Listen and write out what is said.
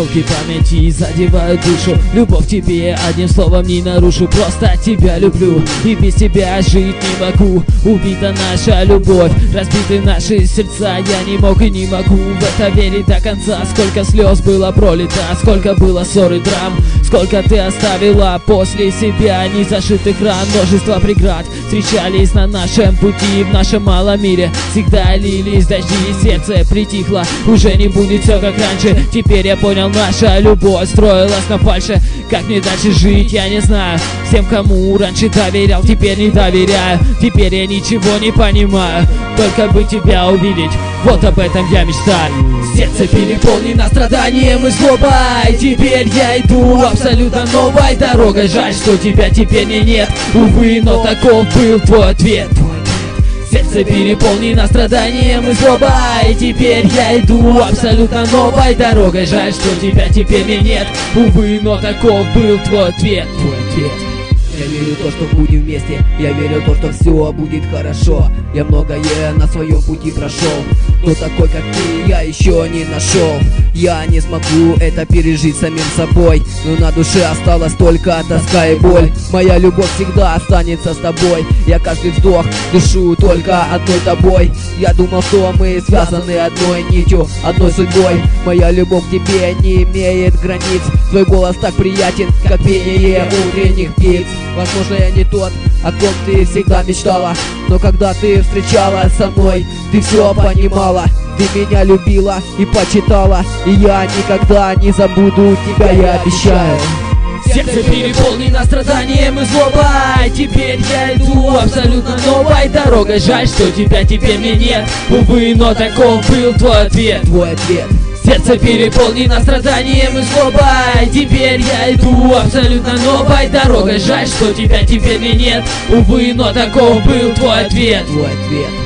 осколки памяти задевают душу. Любовь к тебе одним словом не нарушу. Просто тебя люблю и без тебя жить не могу. Убита наша любовь, разбиты наши сердца. Я не мог и не могу в это верить до конца. Сколько слез было пролито, сколько было ссор и драм. Сколько ты оставила после себя незашитых ран. Множество преград встречались на нашем пути. В нашем малом мире всегда лились дожди, и сердце притихло. Уже не будет все как раньше. Теперь я понял, наша любовь строилась на фальше. Как мне дальше жить, я не знаю. Всем, кому раньше доверял, теперь не доверяю. Теперь я ничего не понимаю. Только бы тебя увидеть, вот об этом я мечтаю. Сердце переполнено страданием и злобой. Теперь я иду абсолютно новой дорогой. Жаль, что тебя теперь нет. Увы, но таков был твой ответ. Сердце переполнено страданием и злобой. Теперь я иду абсолютно новой дорогой. Жаль, что тебя теперь нет. Увы, но таков был твой ответ. Я верю в то, что будем вместе. Я верю в то, что все будет хорошо. Я многое на своем пути прошел, но такой, как ты, я еще не нашел. Я не смогу это пережить самим собой, но на душе осталась только тоска и боль. Моя любовь всегда останется с тобой. Я каждый вздох дышу только одной тобой. Я думал, что мы связаны одной нитью, одной судьбой. Моя любовь к тебе не имеет границ. Твой голос так приятен, как пение утренних птиц. Возможно, я не тот, о ком ты всегда мечтала, но когда ты встречалась со мной, ты все понимала. Ты меня любила и почитала, и я никогда не забуду тебя, я обещаю. Сердце переполнено страданием и злобой. Теперь я иду абсолютно новой дорогой. Жаль, что тебя теперь нет. Увы, но таков был твой ответ. Сердце переполнено страданием и злобой. Теперь я иду абсолютно новой дорогой. Жаль, что тебя теперь нет. Увы, но таков был твой ответ.